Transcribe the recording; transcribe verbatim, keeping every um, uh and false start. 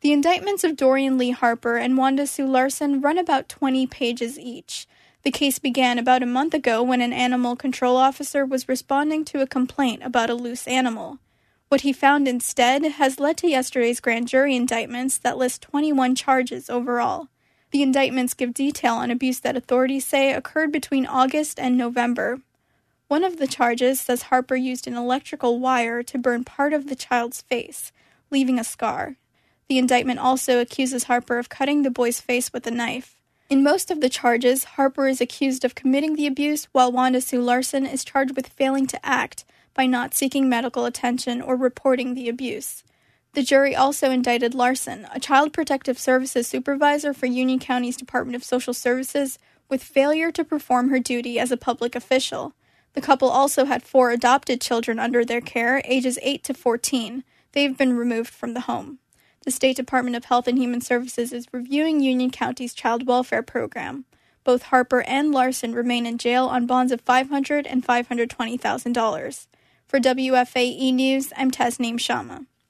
The indictments of Dorian Lee Harper and Wanda Sue Larson run about twenty pages each. The case began about a month ago when an animal control officer was responding to a complaint about a loose animal. What he found instead has led to yesterday's grand jury indictments that list twenty-one charges overall. The indictments give detail on abuse that authorities say occurred between August and November. One of the charges says Harper used an electrical wire to burn part of the child's face, leaving a scar. The indictment also accuses Harper of cutting the boy's face with a knife. In most of the charges, Harper is accused of committing the abuse, while Wanda Sue Larson is charged with failing to act by not seeking medical attention or reporting the abuse. The jury also indicted Larson, a child protective services supervisor for Union County's Department of Social Services, with failure to perform her duty as a public official. The couple also had four adopted children under their care, ages eight to fourteen. They've been removed from the home. The State Department of Health and Human Services is reviewing Union County's child welfare program. Both Harper and Larson remain in jail on bonds of five hundred thousand dollars and five hundred twenty thousand dollars. For W F A E News, I'm Tasneem Sharma.